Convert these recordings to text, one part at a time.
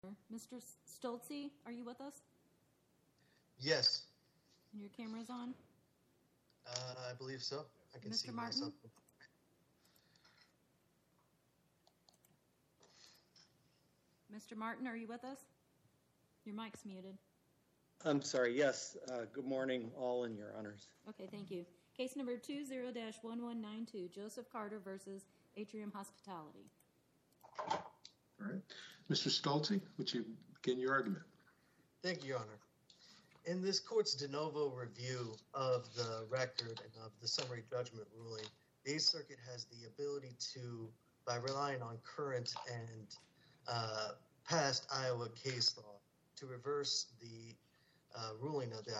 Mr. Stolze, are you with us? Yes. And your camera's on? I believe so. I can see Mr. Martin? myself. Mr. Martin, are you with us? Your mic's muted. I'm sorry, yes. Good morning, all in your honors. Okay, thank you. Case number 20-1192, Joseph Carter versus Atrium Hospitality. All right. Mr. Stolze, would you begin your argument? Thank you, Your Honor. In this court's de novo review of the record and of the summary judgment ruling, the Eighth Circuit has the ability to, by relying on current and past Iowa case law, to reverse the ruling of the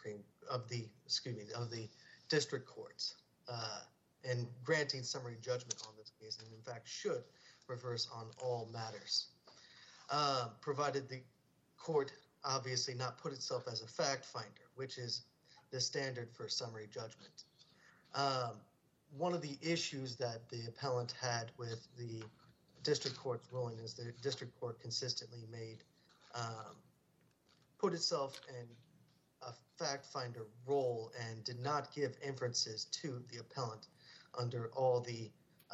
district courts and granting summary judgment on this case, and in fact should reverse on all matters, provided the court obviously not put itself as a fact finder, which is the standard for summary judgment. One of the issues that the appellant had with the district court's ruling is the district court consistently put itself in a fact finder role and did not give inferences to the appellant under all the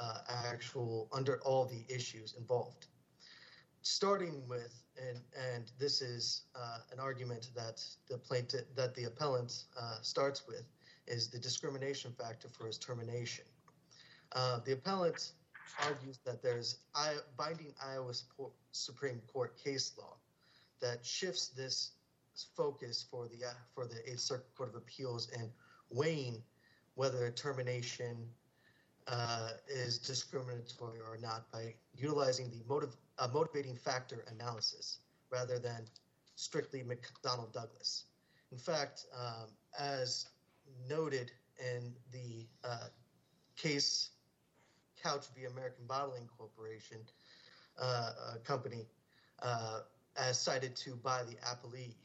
issues involved. Starting with, and this is an argument that the appellant starts with, is the discrimination factor for his termination. The appellant argues that there's binding Iowa Supreme Court case law that shifts this focus for the Eighth Circuit Court of Appeals in weighing whether a termination is discriminatory or not by utilizing the motivating factor analysis rather than strictly McDonnell Douglas. In fact, as noted in the case Couch v. American Bottling Corporation company, as cited to by the appellee,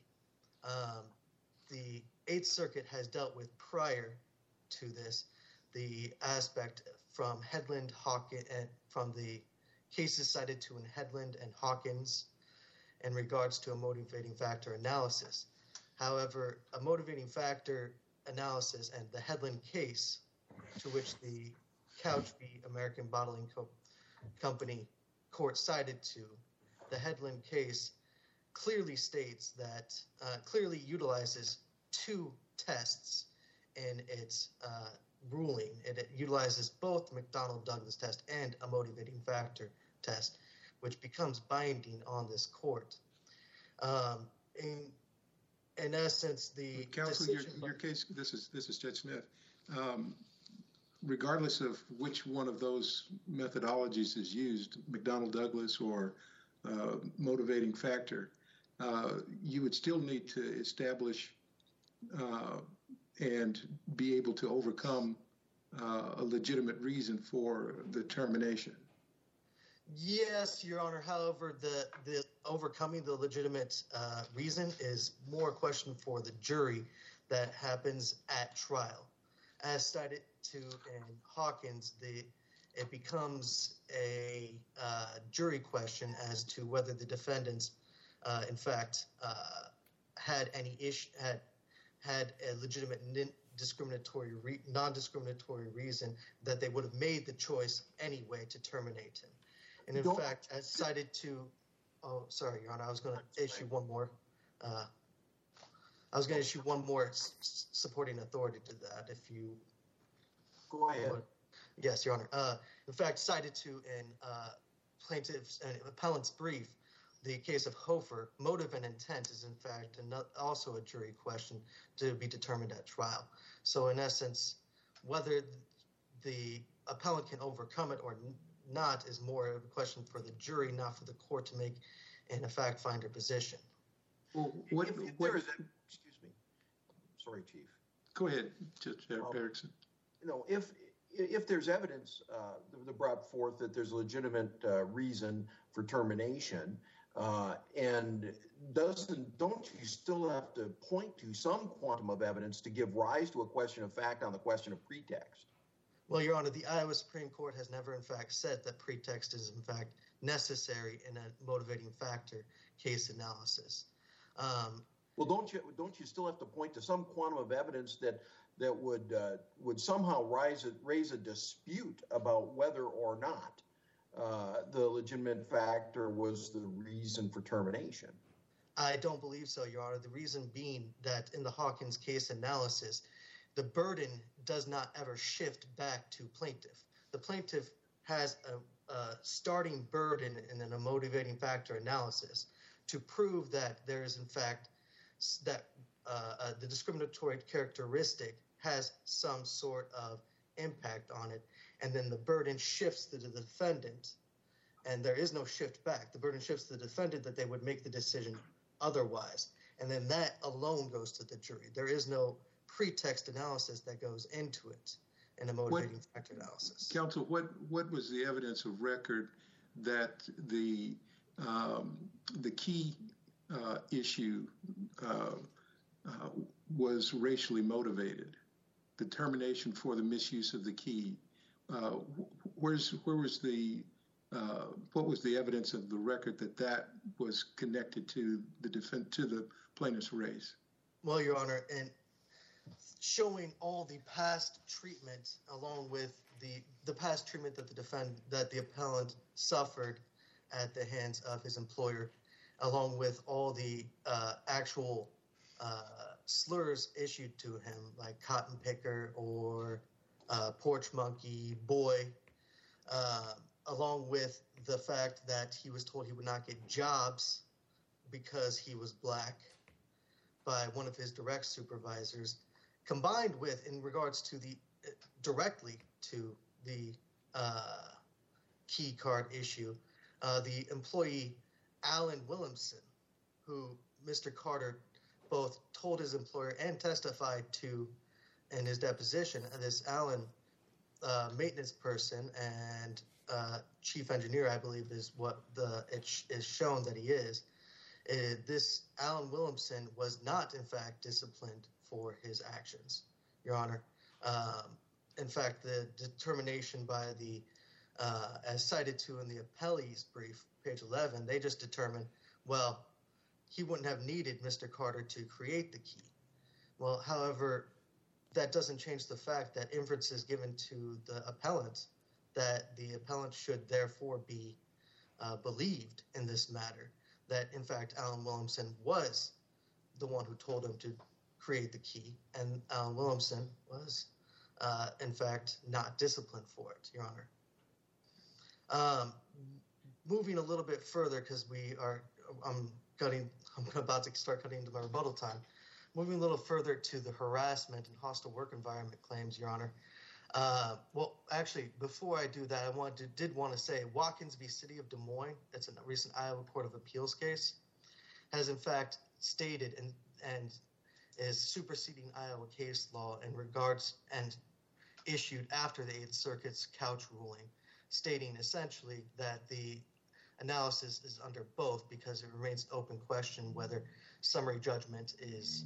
the Eighth Circuit has dealt with prior to this the aspect from Headland, Hawkins, and from the cases cited to in Headland and Hawkins in regards to a motivating factor analysis. However, a motivating factor analysis and the Headland case, to which the Couch v. American Bottling Company court cited to, the Headland case clearly states that, clearly utilizes two tests in its ruling. It utilizes both McDonnell Douglas test and a motivating factor test, which becomes binding on this court. In essence, the counsel, your case. This is Judge Smith. Regardless of which one of those methodologies is used, McDonnell Douglas or motivating factor, you would still need to establish and be able to overcome a legitimate reason for the termination. Yes, Your Honor. However, the overcoming the legitimate reason is more a question for the jury that happens at trial. As cited to in Hawkins, it becomes a jury question as to whether the defendants, in fact, had any issue, had a legitimate non-discriminatory reason that they would have made the choice anyway to terminate him. And in fact, as cited to, oh, sorry, Your Honor, I was going to issue one more. Supporting authority to that. If you go ahead. Yes, Your Honor. In fact, cited to in plaintiff's and appellant's brief, the case of Hofer, motive and intent is in fact also a jury question to be determined at trial. So in essence, whether the appellant can overcome it or not is more of a question for the jury, not for the court to make in a fact finder position. Well, excuse me. Sorry, Chief. Go ahead, Judge Erickson. If there's evidence that brought forth that there's a legitimate reason for termination, and don't you still have to point to some quantum of evidence to give rise to a question of fact on the question of pretext? Well, Your Honor, the Iowa Supreme Court has never in fact said that pretext is in fact necessary in a motivating factor case analysis. Well, don't you still have to point to some quantum of evidence that would somehow raise a dispute about whether or not the legitimate factor was the reason for termination? I don't believe so, Your Honor. The reason being that in the Hawkins case analysis, the burden does not ever shift back to plaintiff. The plaintiff has a starting burden in a motivating factor analysis to prove that there is, in fact, that the discriminatory characteristic has some sort of impact on it, and then the burden shifts to the defendant, and there is no shift back. The burden shifts to the defendant that they would make the decision otherwise, and then that alone goes to the jury. There is no pretext analysis that goes into it in a motivating factor analysis. Counsel, what was the evidence of record that the key issue was racially motivated? The termination for the misuse of the key. What was the evidence of the record that was connected to the plaintiff's race? Well, Your Honor, and showing all the past treatment along with the past treatment that the appellant suffered at the hands of his employer, along with all the actual slurs issued to him, like cotton picker or porch monkey, boy, along with the fact that he was told he would not get jobs because he was black by one of his direct supervisors, combined with, in regards to directly to the key card issue, the employee Alan Williamson, who Mr. Carter both told his employer and testified to in his deposition. And this Alan, maintenance person and chief engineer, I believe, is what it is shown that he is. This Alan Williamson was not, in fact, disciplined for his actions, Your Honor. In fact, the determination by the, as cited to in the appellee's brief, page 11, they just determined, well, he wouldn't have needed Mr. Carter to create the key. Well, however, that doesn't change the fact that inferences given to the appellant, that the appellant should therefore be believed in this matter, that in fact Alan Williamson was the one who told him to create the key, and Alan Williamson was in fact not disciplined for it, Your Honor. Moving a little bit further, because I'm about to start cutting into my rebuttal time. Moving a little further to the harassment and hostile work environment claims, Your Honor. Well, actually, before I do that, I did want to say Watkins v. City of Des Moines, it's a recent Iowa Court of Appeals case, has in fact stated and is superseding Iowa case law in regards and issued after the Eighth Circuit's Couch ruling, stating essentially that the analysis is under both because it remains an open question whether summary judgment is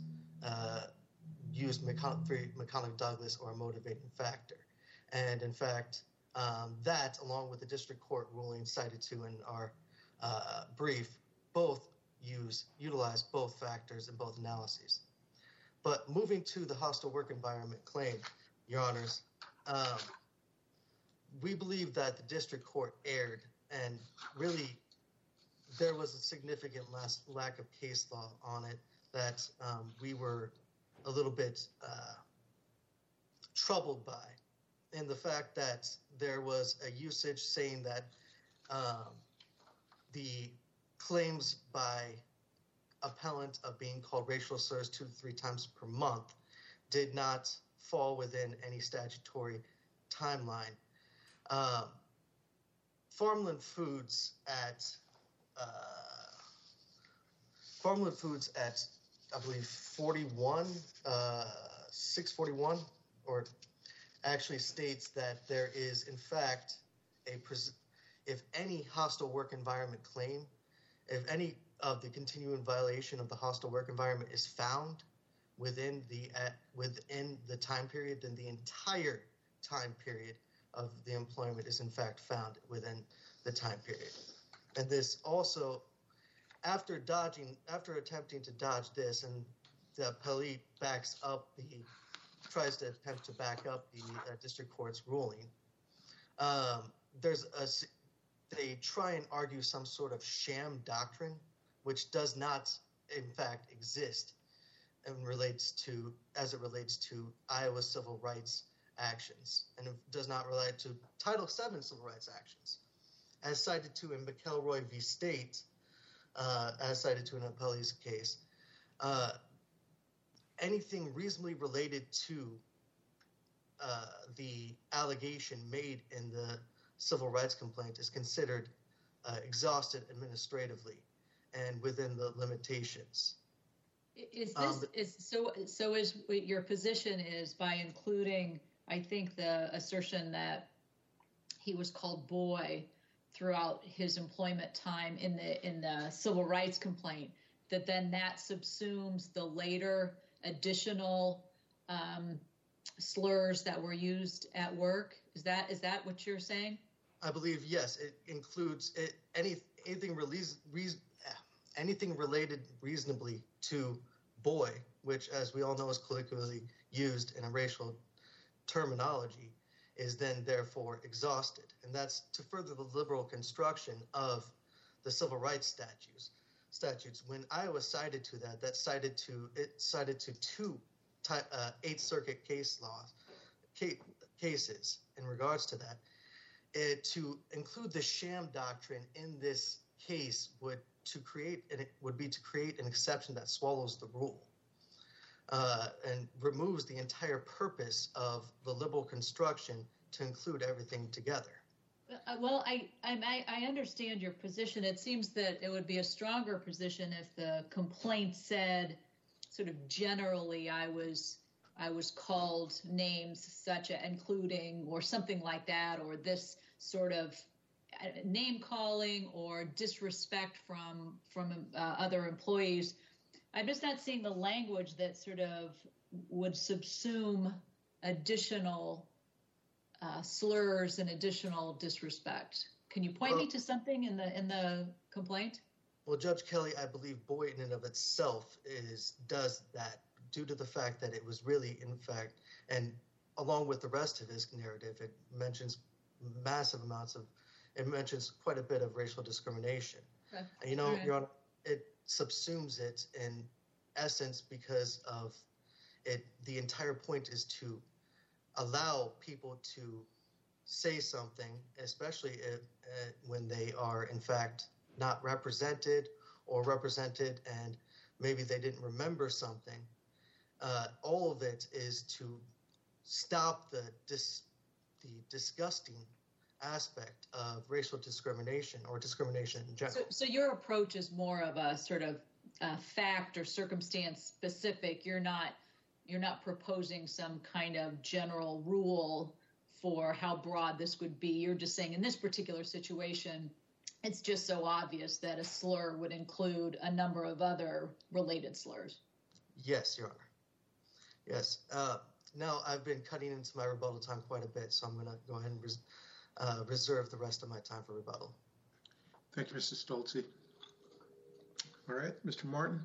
used McConnell-Douglas or a motivating factor. And in fact, that, along with the district court ruling cited to in our brief, both utilize both factors in both analyses. But moving to the hostile work environment claim, Your Honors, we believe that the district court erred, and really there was a significant lack of case law on it that we were a little bit troubled by, and the fact that there was a usage saying that the claims by appellant of being called racial slurs 2 to 3 times per month did not fall within any statutory timeline. Farmland Foods at I believe 641 or actually states that there is in fact if any hostile work environment claim, if any of the continuing violation of the hostile work environment is found within the time period, then the entire time period of the employment is in fact found within the time period. And this also, after attempting to dodge this, and the appellee tries to attempt to back up the district court's ruling, they try and argue some sort of sham doctrine, which does not, in fact, exist and as it relates to Iowa civil rights actions, and it does not relate to Title VII civil rights actions. As cited to in McElroy v. State, as cited to in an appellee's case, anything reasonably related to the allegation made in the civil rights complaint is considered exhausted administratively and within the limitations. Your position is by including, I think, the assertion that he was called boy throughout his employment time in the civil rights complaint, that then that subsumes the later additional slurs that were used at work. Is that what you're saying? I believe, yes. It includes anything related reasonably to boy, which, as we all know, is colloquially used in a racial terminology, is then therefore exhausted. And that's to further the liberal construction of the civil rights statutes. When Iowa cited to that cited to two Eighth Circuit cases in regards to that. To include the sham doctrine in this case would be to create an exception that swallows the rule and removes the entire purpose of the liberal construction to include everything together. Well, I understand your position. It seems that it would be a stronger position if the complaint said, sort of generally, I was called names such as including or something like that, or this sort of name calling or disrespect from other employees. I'm just not seeing the language that sort of would subsume additional slurs and additional disrespect. Can you point me to something in the complaint? Well, Judge Kelly, I believe boy in and of itself does that due to the fact that it was really, in fact, and along with the rest of his narrative, it mentions quite a bit of racial discrimination. Okay. And, Your Honor, it subsumes it in essence because of it. The entire point is to allow people to say something, especially when they are, in fact, not represented or represented and maybe they didn't remember something. All of it is to stop the disgusting aspect of racial discrimination or discrimination in general. So your approach is more of a sort of fact or circumstance specific. You're not proposing some kind of general rule for how broad this would be. You're just saying in this particular situation, it's just so obvious that a slur would include a number of other related slurs. Yes, Your Honor. Yes. Now, I've been cutting into my rebuttal time quite a bit, so I'm going to go ahead and reserve the rest of my time for rebuttal. Thank you, Mr. Stolze. All right, Mr. Martin.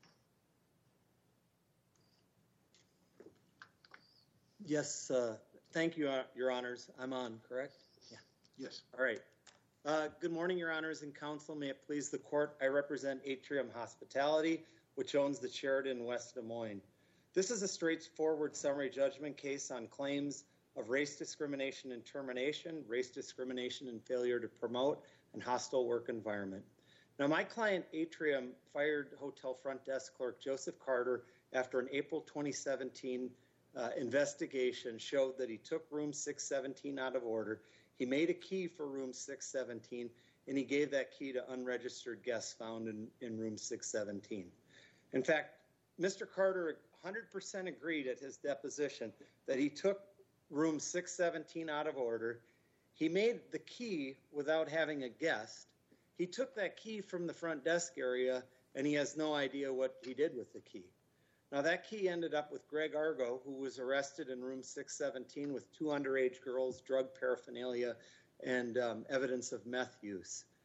Yes, thank you, Your Honors. I'm on, correct? Yeah. Yes. All right. Good morning, Your Honors and Counsel. May it please the Court, I represent Atrium Hospitality, which owns the Sheraton West Des Moines. This is a straightforward summary judgment case on claims of race discrimination and termination, race discrimination and failure to promote, and hostile work environment. Now, my client, Atrium, fired hotel front desk clerk Joseph Carter after an April 2017 investigation showed that he took room 617 out of order. He made a key for room 617, and he gave that key to unregistered guests found in room 617. In fact, Mr. Carter 100% agreed at his deposition that he took room 617 out of order. He made the key without having a guest. He took that key from the front desk area, and he has no idea what he did with the key. Now, that key ended up with Greg Argo, who was arrested in room 617 with 2 underage girls, drug paraphernalia, and evidence of meth use.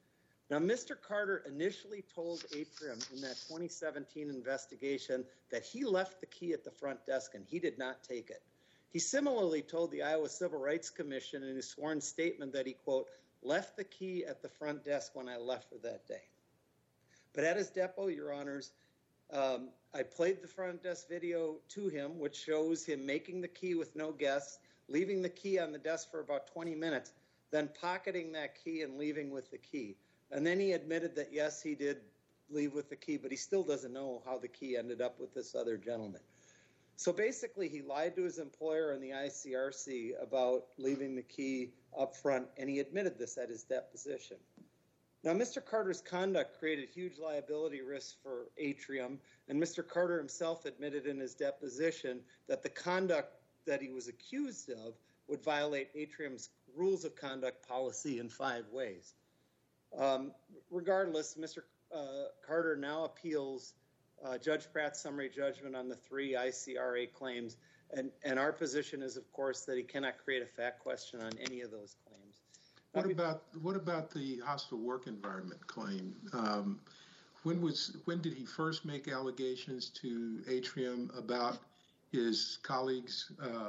Now, Mr. Carter initially told Atrium in that 2017 investigation that he left the key at the front desk and he did not take it. He similarly told the Iowa Civil Rights Commission in his sworn statement that he, quote, left the key at the front desk when I left for that day. But at his depo, Your Honors, I played the front desk video to him, which shows him making the key with no guests, leaving the key on the desk for about 20 minutes, then pocketing that key and leaving with the key. And then he admitted that, yes, he did leave with the key, but he still doesn't know how the key ended up with this other gentleman. So basically, he lied to his employer and the ICRC about leaving the key up front, and he admitted this at his deposition. Now, Mr. Carter's conduct created huge liability risks for Atrium, and Mr. Carter himself admitted in his deposition that the conduct that he was accused of would violate Atrium's rules of conduct policy in 5 ways. Regardless, Mr. Carter now appeals Judge Pratt's summary judgment on the 3 ICRA claims, and our position is, of course, that he cannot create a fact question on any of those claims. What about the hostile work environment claim? When did he first make allegations to Atrium about his colleagues'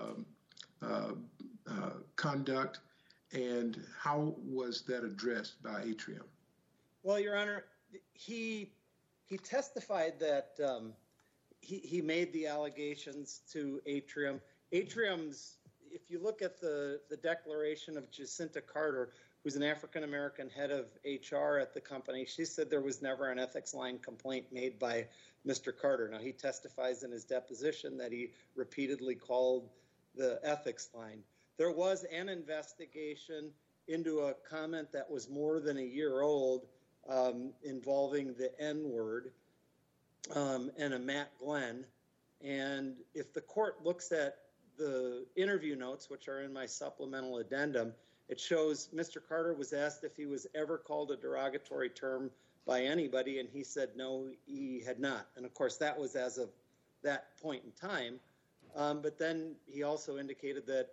conduct, and how was that addressed by Atrium? Well, Your Honor, he testified that he made the allegations to Atrium. Atrium's, if you look at the declaration of Jacinta Carter, who's an African-American head of HR at the company, she said there was never an ethics line complaint made by Mr. Carter. Now, he testifies in his deposition that he repeatedly called the ethics line. There was an investigation into a comment that was more than a year old involving the N-word and a Matt Glenn. And if the court looks at the interview notes, which are in my supplemental addendum, it shows Mr. Carter was asked if he was ever called a derogatory term by anybody, and he said no, he had not. And of course, that was as of that point in time. But then he also indicated that,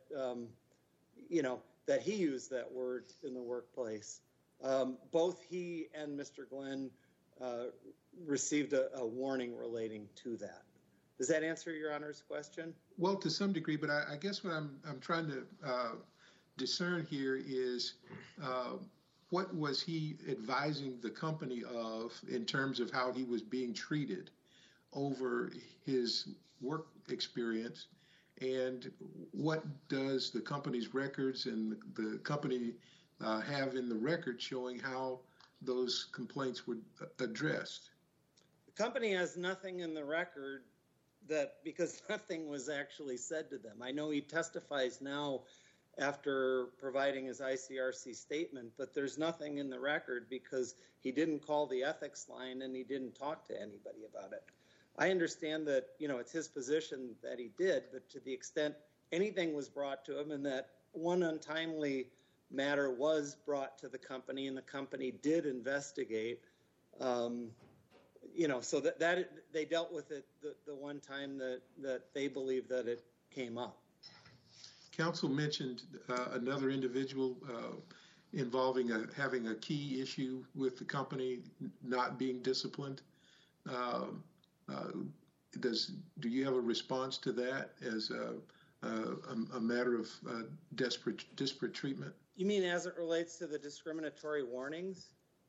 that he used that word in the workplace. Both he and Mr. Glenn received a warning relating to that. Does that answer Your Honor's question? Well, to some degree, but I guess what I'm trying to discern here is what was he advising the company of in terms of how he was being treated over his work experience, and what does the company's records and the company have in the record showing how those complaints were addressed? The company has nothing in the record because nothing was actually said to them. I know he testifies now after providing his ICRC statement, but there's nothing in the record because he didn't call the ethics line and he didn't talk to anybody about it. I understand that, it's his position that he did, but to the extent anything was brought to him and that one untimely matter was brought to the company and the company did investigate, so that they dealt with it the one time that they believe that it came up. Counsel mentioned another individual involving having a key issue with the company not being disciplined. Do you have a response to that as a matter of disparate treatment? You mean as it relates to the discriminatory warnings?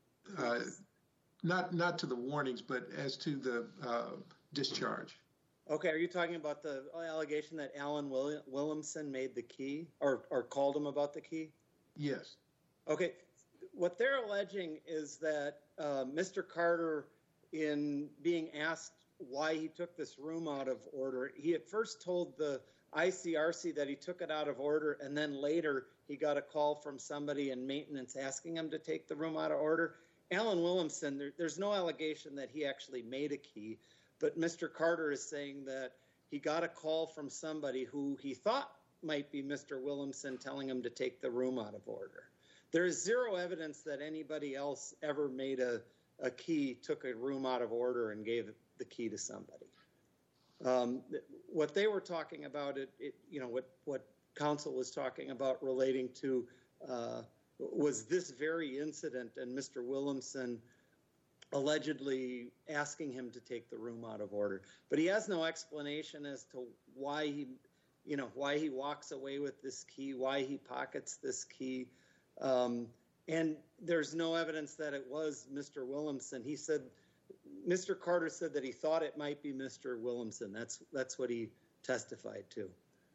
Not to the warnings, but as to the discharge. Okay, are you talking about the allegation that Alan Williamson made the key or called him about the key? Yes. Okay, what they're alleging is that Mr. Carter, in being asked why he took this room out of order, he at first told the ICRC that he took it out of order, and then later he got a call from somebody in maintenance asking him to take the room out of order. Alan Williamson, there's no allegation that he actually made a key, but Mr. Carter is saying that he got a call from somebody who he thought might be Mr. Williamson telling him to take the room out of order. There is zero evidence that anybody else ever made a key, took a room out of order and gave the key to somebody. What they were talking about, what counsel was talking about relating to was this very incident and Mr. Williamson allegedly asking him to take the room out of order. But he has no explanation as to why he walks away with this key, why he pockets this key. And there's no evidence that it was Mr. Williamson. He said, Mr. Carter said that he thought it might be Mr. Williamson. That's what he testified to.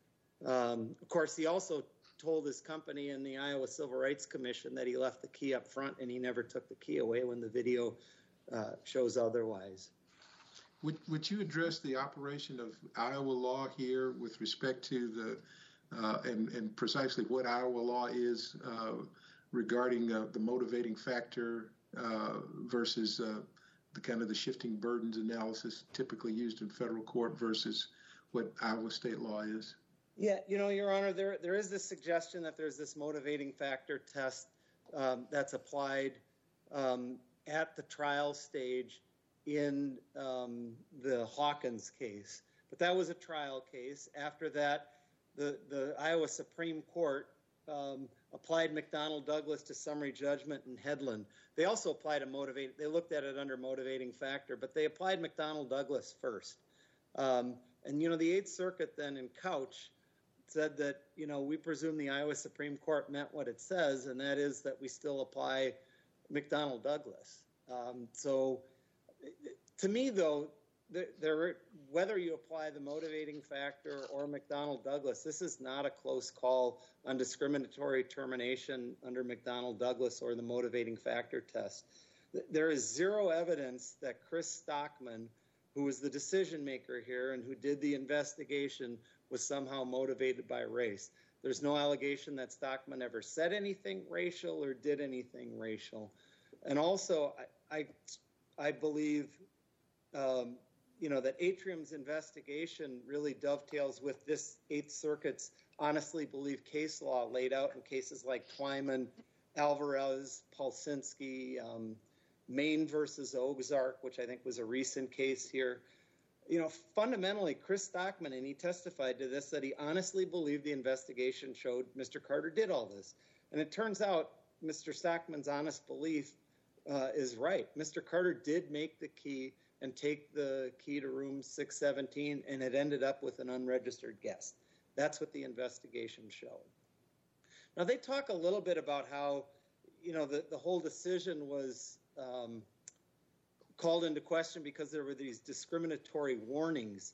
Of course, he also told his company and the Iowa Civil Rights Commission that he left the key up front and he never took the key away when the video shows otherwise. Would you address the operation of Iowa law here with respect to and precisely what Iowa law is regarding the motivating factor versus the kind of the shifting burdens analysis typically used in federal court versus what Iowa state law is? Yeah, Your Honor, there is this suggestion that there's this motivating factor test that's applied at the trial stage in the Hawkins case. But that was a trial case. After that, the Iowa Supreme Court applied McDonnell Douglas to summary judgment in Headland. They also applied they looked at it under motivating factor, but they applied McDonnell Douglas first. And the Eighth Circuit then in Couch said that, we presume the Iowa Supreme Court meant what it says, and that is that we still apply McDonnell Douglas. So to me, though, whether you apply the motivating factor or McDonnell Douglas, this is not a close call on discriminatory termination under McDonnell Douglas or the motivating factor test. There is zero evidence that Chris Stockman, who was the decision maker here and who did the investigation, was somehow motivated by race. There's no allegation that Stockman ever said anything racial or did anything racial. And also, I believe, that Atrium's investigation really dovetails with this Eighth Circuit's honestly believed case law laid out in cases like Twyman, Alvarez, Polsinski, Maine versus Ozark, which I think was a recent case here. Fundamentally, Chris Stockman, and he testified to this, that he honestly believed the investigation showed Mr. Carter did all this. And it turns out Mr. Stockman's honest belief is right. Mr. Carter did make the key and take the key to room 617, and it ended up with an unregistered guest. That's what the investigation showed. Now, they talk a little bit about how, the whole decision was called into question because there were these discriminatory warnings.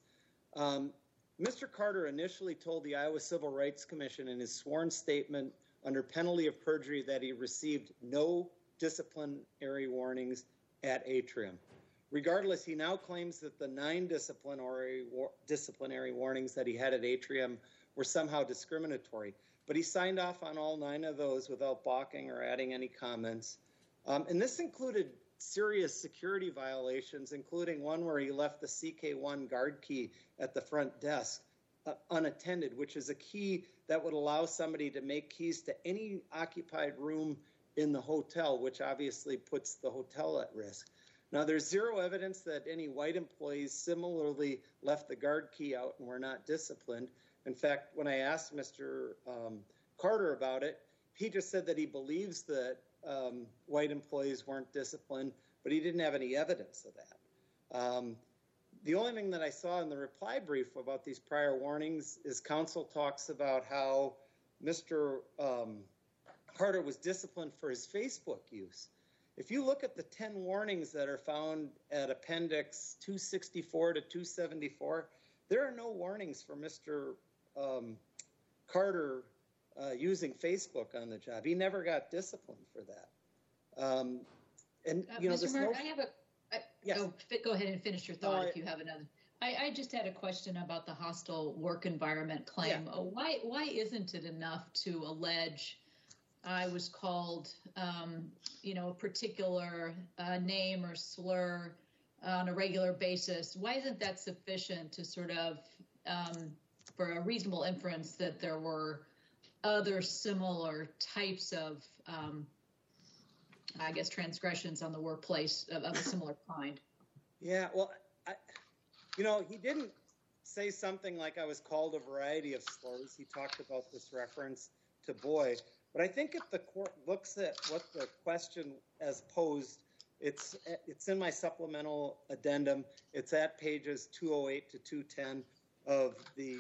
Mr. Carter initially told the Iowa Civil Rights Commission in his sworn statement under penalty of perjury that he received no disciplinary warnings at Atrium. Regardless, he now claims that the 9 disciplinary warnings that he had at Atrium were somehow discriminatory. But he signed off on all 9 of those without balking or adding any comments. And this included serious security violations, including one where he left the CK1 guard key at the front desk unattended, which is a key that would allow somebody to make keys to any occupied room in the hotel, which obviously puts the hotel at risk. Now, there's zero evidence that any white employees similarly left the guard key out and were not disciplined. In fact, when I asked Mr. Carter about it, he just said that he believes that white employees weren't disciplined, but he didn't have any evidence of that. The only thing that I saw in the reply brief about these prior warnings is counsel talks about how Mr. Carter was disciplined for his Facebook use. If you look at the 10 warnings that are found at Appendix 264 to 274, there are no warnings for Mr. Carter using Facebook on the job. He never got disciplined for that. Mr. Mark, yes. Go ahead and finish your thought if you have another. I just had a question about the hostile work environment claim. Yeah. Why isn't it enough to allege I was called, a particular name or slur on a regular basis? Why isn't that sufficient to sort of, for a reasonable inference that there were other similar types of, transgressions on the workplace of a similar kind? Yeah, well, he didn't say something like I was called a variety of slurs. He talked about this reference to boy. But I think if the court looks at what the question as posed, it's in my supplemental addendum. It's at pages 208 to 210 of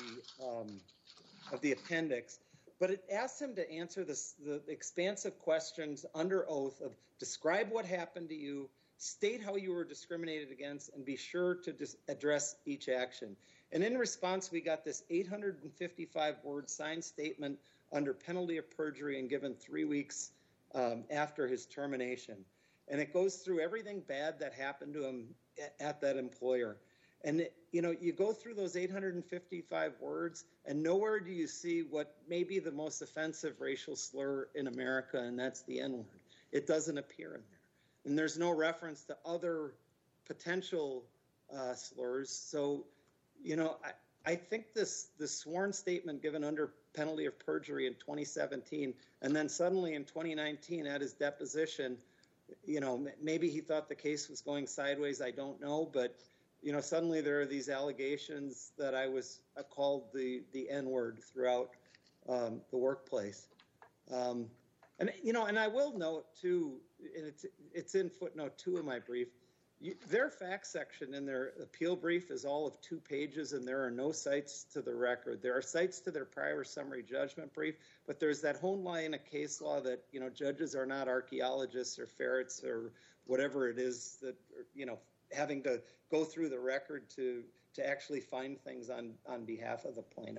the appendix. But it asks him to answer the expansive questions under oath of describe what happened to you, state how you were discriminated against, and be sure to address each action. And in response, we got this 855-word signed statement under penalty of perjury and given 3 weeks after his termination. And it goes through everything bad that happened to him at that employer. And, you go through those 855 words, and nowhere do you see what may be the most offensive racial slur in America, and that's the N-word. It doesn't appear in there. And there's no reference to other potential slurs. So, I think this sworn statement given under penalty of perjury in 2017, and then suddenly in 2019 at his deposition, maybe he thought the case was going sideways. I don't know, but suddenly there are these allegations that I was called the N-word throughout the workplace. And I will note too, and it's in footnote 2 of my brief, their fact section in their appeal brief is all of 2 pages, and there are no cites to the record. There are cites to their prior summary judgment brief, but there's that whole line of case law that, judges are not archaeologists or ferrets or whatever it is that, having to go through the record to actually find things on behalf of the plaintiff.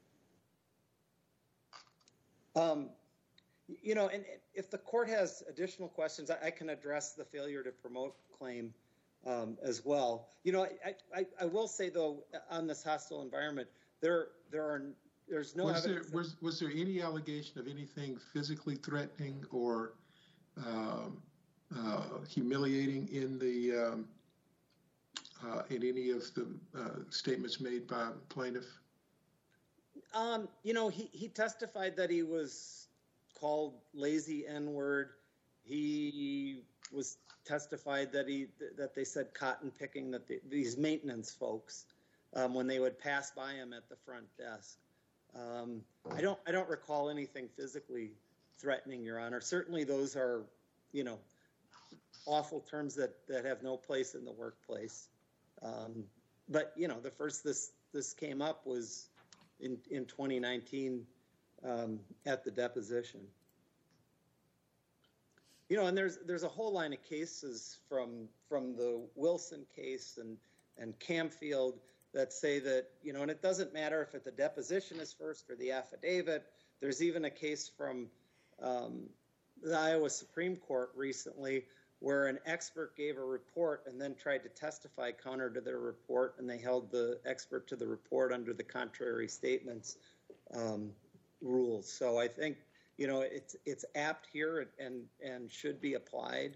And if the court has additional questions, I can address the failure to promote claim as well. I will say though, on this hostile environment, there's no evidence. Was there any allegation of anything physically threatening or humiliating in any of the statements made by plaintiff? He testified that he was called lazy N-word. He was testified that they said cotton picking, that these maintenance folks, when they would pass by him at the front desk. I don't recall anything physically threatening, Your Honor. Certainly those are, awful terms that have no place in the workplace. But the first this came up was in 2019 at the deposition. And there's a whole line of cases from the Wilson case and Camfield that say that, and it doesn't matter if the deposition is first or the affidavit. There's even a case from the Iowa Supreme Court recently where an expert gave a report and then tried to testify counter to their report, and they held the expert to the report under the contrary statements rules. So I think, it's apt here and should be applied.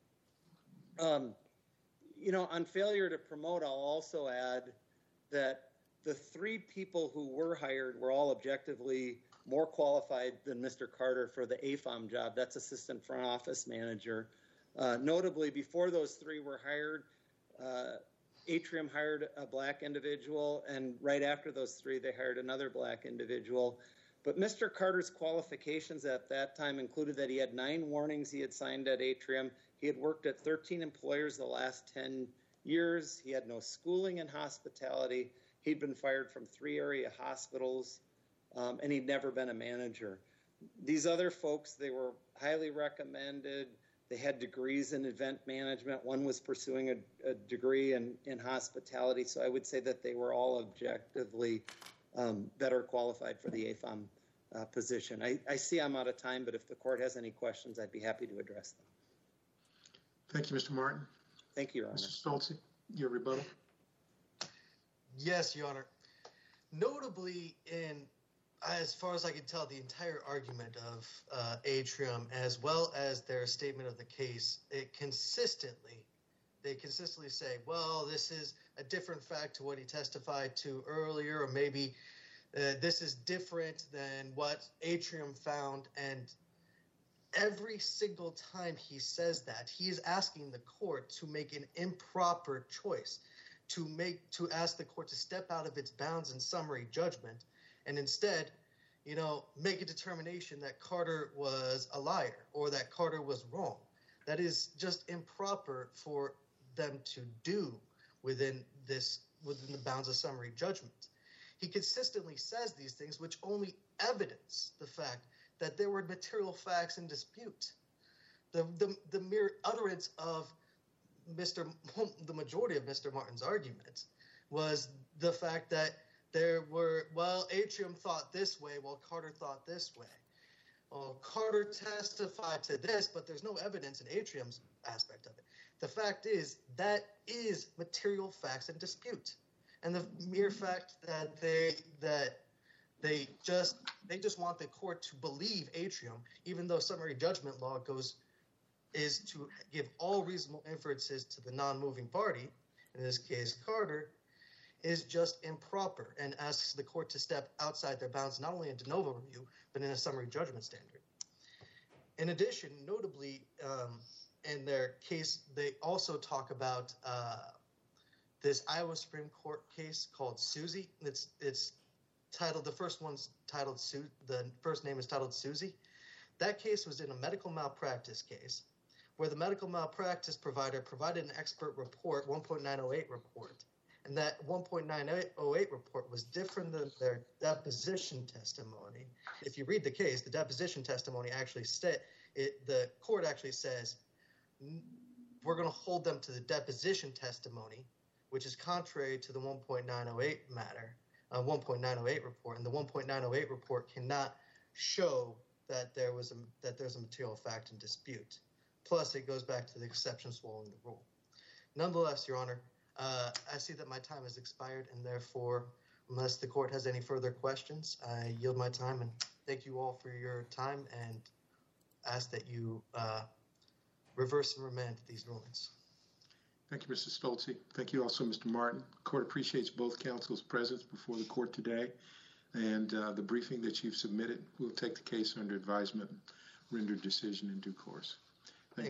On failure to promote, I'll also add that the 3 people who were hired were all objectively more qualified than Mr. Carter for the AFOM job. That's assistant front office manager. Notably, before those 3 were hired, Atrium hired a black individual, and right after those 3, they hired another black individual. But Mr. Carter's qualifications at that time included that he had 9 warnings he had signed at Atrium. He had worked at 13 employers the last 10 years. He had no schooling in hospitality. He'd been fired from 3 area hospitals, and he'd never been a manager. These other folks, they were highly recommended. They had degrees in event management. One was pursuing a degree in hospitality. So I would say that they were all objectively better qualified for the AFOM position. I see I'm out of time, but if the court has any questions, I'd be happy to address them. Thank you, Mr. Martin. Thank you, Your Honor. Mr. Stolze, your rebuttal. Yes, Your Honor. Notably, as far as I can tell, the entire argument of Atrium, as well as their statement of the case, they consistently say, well, this is a different fact to what he testified to earlier, or maybe this is different than what Atrium found. And every single time he says that, he is asking the court to make an improper choice, to ask the court to step out of its bounds in summary judgment, and instead, make a determination that Carter was a liar or that Carter was wrong. That is just improper for them to do within the bounds of summary judgment. He consistently says these things, which only evidence the fact that there were material facts in dispute. The mere utterance of the majority of Mr. Martin's arguments was the fact that Atrium thought this way while Carter thought this way. Well, Carter testified to this, but there's no evidence in Atrium's aspect of it. The fact is that is material facts in dispute. And the mere fact that they just want the court to believe Atrium, even though summary judgment law is to give all reasonable inferences to the non-moving party, in this case Carter, is just improper and asks the court to step outside their bounds, not only in de novo review, but in a summary judgment standard. In addition, notably, in their case, they also talk about this Iowa Supreme Court case called Susie. It's titled, the first name is titled Susie. That case was in a medical malpractice case where the medical malpractice provider provided an expert report, 1.908 report. And that 1.908 report was different than their deposition testimony. If you read the case, the deposition testimony actually the court actually says, we're going to hold them to the deposition testimony, which is contrary to the 1.908 report. And the 1.908 report cannot show that there's a material fact in dispute. Plus, it goes back to the exception swallowing the rule. Nonetheless, Your Honor, I see that my time has expired, and therefore, unless the court has any further questions, I yield my time and thank you all for your time and ask that you reverse and remand these rulings. Thank you, Mr. Stolze. Thank you also, Mr. Martin. The court appreciates both counsel's presence before the court today and the briefing that you've submitted. We'll take the case under advisement and render decision in due course.